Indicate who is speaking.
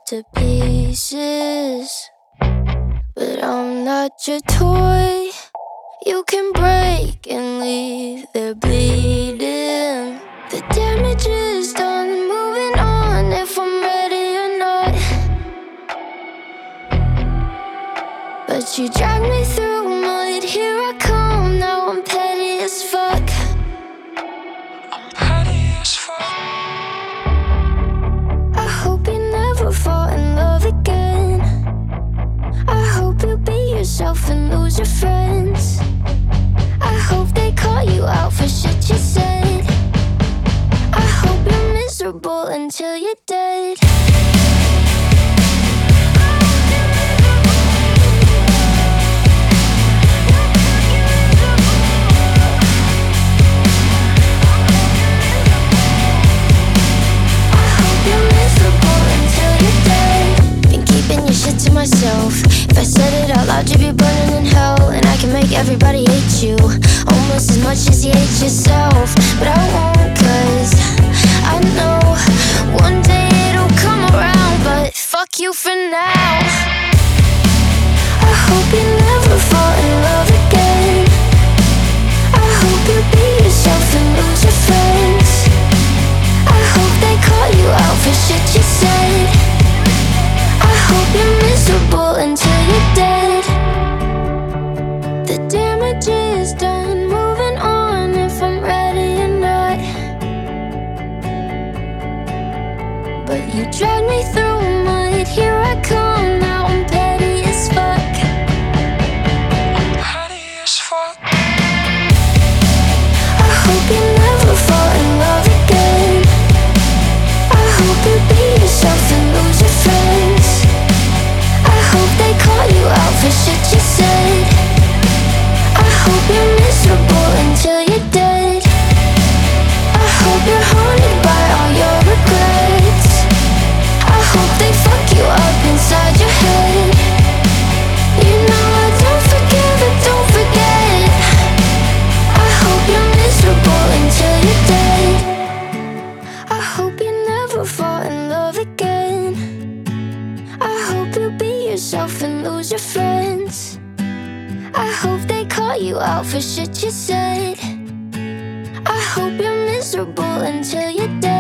Speaker 1: to pieces, but I'm not your toy. You can break and leave there bleeding. The damage is done, moving on if I'm ready or not. But you dragged me through mud, here I come, now I'm petty as fuck. I'm petty as fuck. I hope you never fall in love again. I hope you be yourself and lose your friends. I hope they call you out for shit you said. I hope you're miserable until you're dead. To myself, if I said it out loud, you'd be burning in hell. And I can make everybody hate you almost as much as you hate yourself. But I won't, cause I know one day it'll come around. But fuck you for now. I hope you never fall in love again. I hope you be yourself and lose your friends. I hope they call you out for shit you said. I hope you're miserable until you're dead. The damage is done, moving on if I'm ready or not. But you dragged me through mud, here I come, now I'm petty as fuck. I'm petty as fuck. I hope you never fall in love again. I hope you be yourself and lose your friends. I hope they call you out for shit you said. I hope you're miserable until you're dead. I hope you're haunted by all your regrets. I hope they fuck you up inside your head. You know I don't forgive and don't forget. I hope you're miserable until you're dead. I hope you never fall in love again. I hope you be yourself and lose your friends. I hope they call you out for shit you said. I hope you're miserable until you're dead.